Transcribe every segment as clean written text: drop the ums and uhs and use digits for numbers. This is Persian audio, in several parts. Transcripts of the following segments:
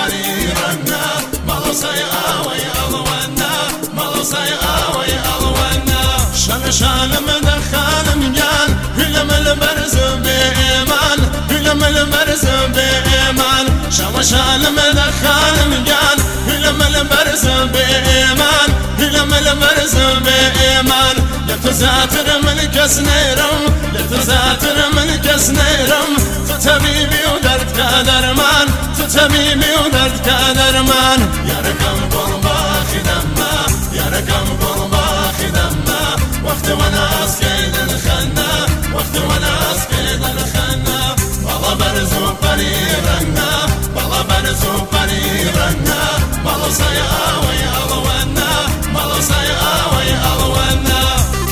بريرنا ملصي آوي ألوانا ملصي آوي ألوانا شان مدخل مجال هلم البرز بإيمان هلم البرز بإيمان شان مدخل مجال هلم البرز بإيمان هلم البرز بإيمان لتزاتر من كسنيرم لتزاتر من كسنيرم تتبيبي ودرد كدرمان تتبيبي ودرد كدرمان يا رقم قربا خدمة يا رقم قربا خدمة وقت وانا اسكيد الخنا وقت وانا اسكيد الخنا والله برزو بريرنا والله برزو بريرنا والله سياوي الوانا والله سياوي الوانا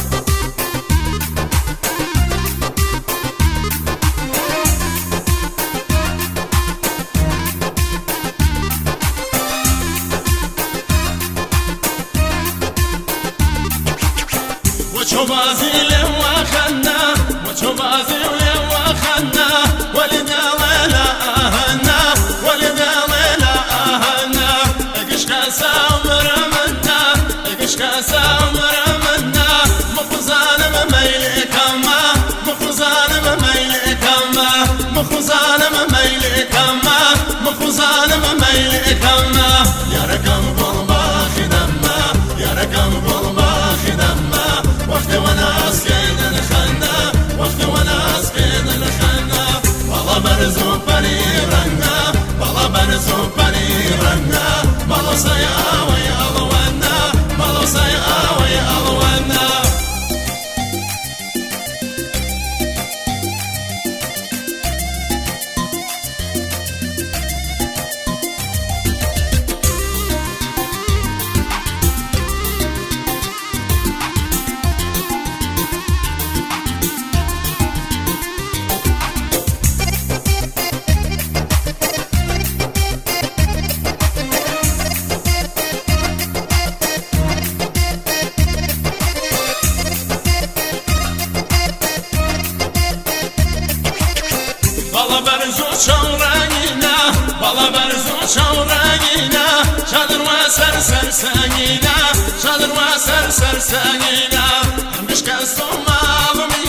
وشبازي لوا خنا وشبازي لوا خنا ولدا ولا أهنا ولدا ولا أهنا اقش كاسا عمر منا اقش كاسا عمر منا مخزان مميلك ما مخزان مميلك ما مخزان مميلك ما مخزان مميلك ما يا رقم قلبا خدمة يا رقم قلبا خدمة وقت وانا اسكيد الخنا وقت وانا اسكيد الخنا والله برزو بريرنا والله برزو بريرنا مالو سياوي الوانا مالو سياوي الوانا Bala berzu çavrayina, bala berzu çavrayina, çadırma ser ser senina, çadırma ser ser senina, mişke somalım